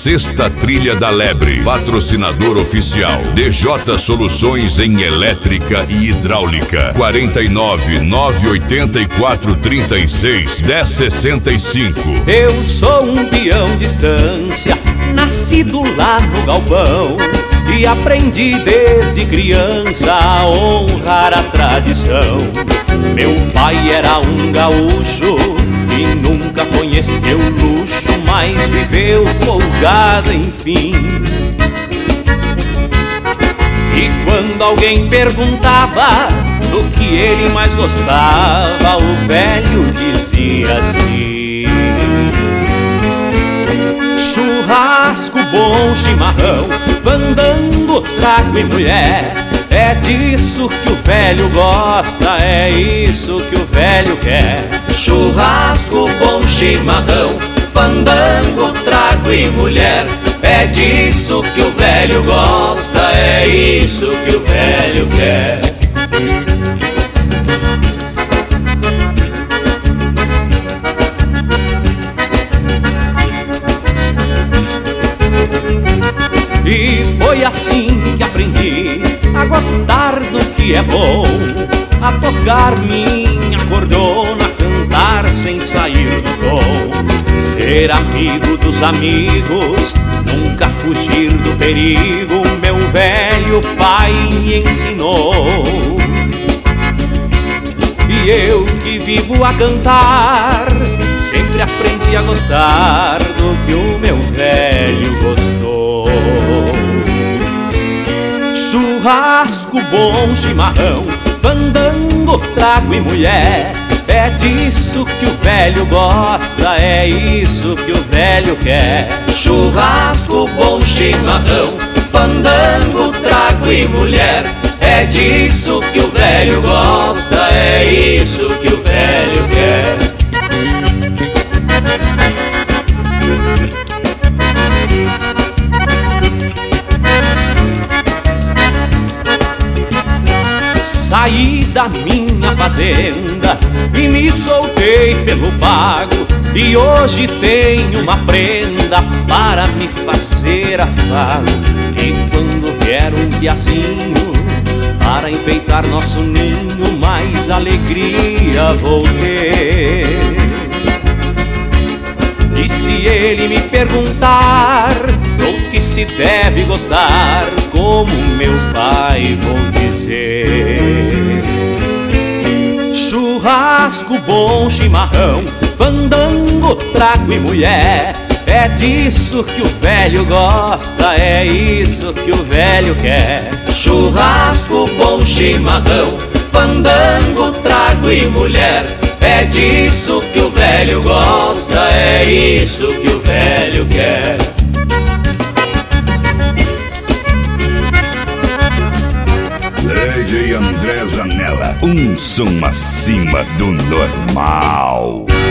Sexta Trilha da Lebre. Patrocinador oficial DJ Soluções em Elétrica e Hidráulica. 49 984 36 1065. Eu sou um peão de estância, nascido lá no galpão, e aprendi desde criança a honrar a tradição. Meu pai era um gaúcho e nunca conheceu luxo, mas viveu folgado, enfim. E quando alguém perguntava do que ele mais gostava, o velho dizia assim: churrasco, bom chimarrão, fandango, trago e mulher. É disso que o velho gosta, é isso que o velho quer. Churrasco, bom chimarrão, fandango, trago e mulher. É disso que o velho gosta, é isso que o velho quer. E foi assim que aprendi a gostar do que é bom, a tocar minha cordona, cantar sem sair do tom, ser amigo dos amigos, nunca fugir do perigo. Meu velho pai me ensinou, e eu que vivo a cantar, sempre aprendi a gostar do que o meu velho gostou. Churrasco, bom chimarrão, fandango, trago e mulher. É disso que o velho gosta, é isso que o velho quer. Churrasco, bom chimarrão, fandango, trago e mulher. É disso que o velho gosta, é isso que o velho quer. Saí da minha fazenda e me soltei pelo pago, e hoje tenho uma prenda para me fazer afago. E quando vier um piazinho para enfeitar nosso ninho, mais alegria vou ter. E se ele me perguntar do que se deve gostar, como meu pai vou dizer: churrasco, bom chimarrão, fandango, trago e mulher. É disso que o velho gosta, é isso que o velho quer. Churrasco, bom chimarrão, fandango, trago e mulher. É disso que o velho gosta, é isso que o velho quer. DJ André Zanella, um som acima do normal.